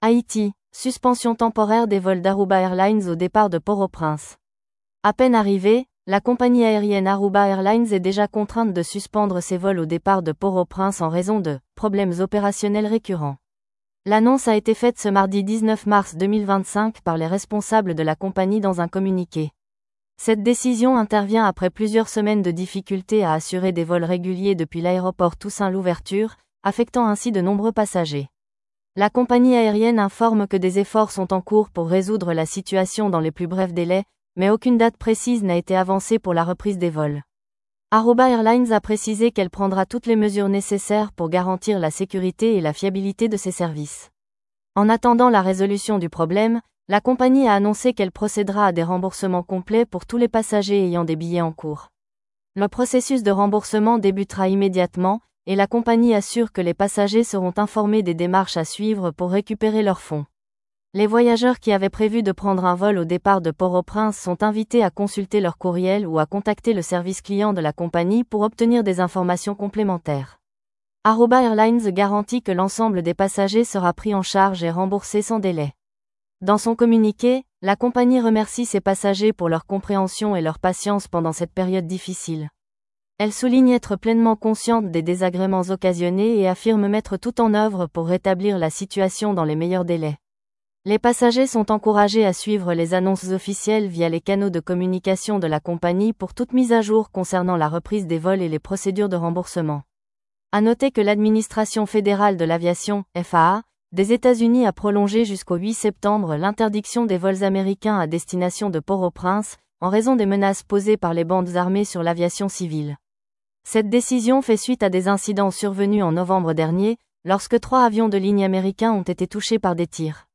Haïti, suspension temporaire des vols d'Aruba Airlines au départ de Port-au-Prince. À peine arrivée, la compagnie aérienne Aruba Airlines est déjà contrainte de suspendre ses vols au départ de Port-au-Prince en raison de problèmes opérationnels récurrents. L'annonce a été faite ce mardi 19 mars 2025 par les responsables de la compagnie dans un communiqué. Cette décision intervient après plusieurs semaines de difficultés à assurer des vols réguliers depuis l'aéroport Toussaint-Louverture, affectant ainsi de nombreux passagers. La compagnie aérienne informe que des efforts sont en cours pour résoudre la situation dans les plus brefs délais, mais aucune date précise n'a été avancée pour la reprise des vols. Aruba Airlines a précisé qu'elle prendra toutes les mesures nécessaires pour garantir la sécurité et la fiabilité de ses services. En attendant la résolution du problème, la compagnie a annoncé qu'elle procédera à des remboursements complets pour tous les passagers ayant des billets en cours. Le processus de remboursement débutera immédiatement, et la compagnie assure que les passagers seront informés des démarches à suivre pour récupérer leurs fonds. Les voyageurs qui avaient prévu de prendre un vol au départ de Port-au-Prince sont invités à consulter leur courriel ou à contacter le service client de la compagnie pour obtenir des informations complémentaires. Aruba Airlines garantit que l'ensemble des passagers sera pris en charge et remboursé sans délai. Dans son communiqué, la compagnie remercie ses passagers pour leur compréhension et leur patience pendant cette période difficile. Elle souligne être pleinement consciente des désagréments occasionnés et affirme mettre tout en œuvre pour rétablir la situation dans les meilleurs délais. Les passagers sont encouragés à suivre les annonces officielles via les canaux de communication de la compagnie pour toute mise à jour concernant la reprise des vols et les procédures de remboursement. À noter que l'administration fédérale de l'aviation, FAA, des États-Unis a prolongé jusqu'au 8 septembre l'interdiction des vols américains à destination de Port-au-Prince, en raison des menaces posées par les bandes armées sur l'aviation civile. Cette décision fait suite à des incidents survenus en novembre dernier, lorsque 3 avions de ligne américains ont été touchés par des tirs.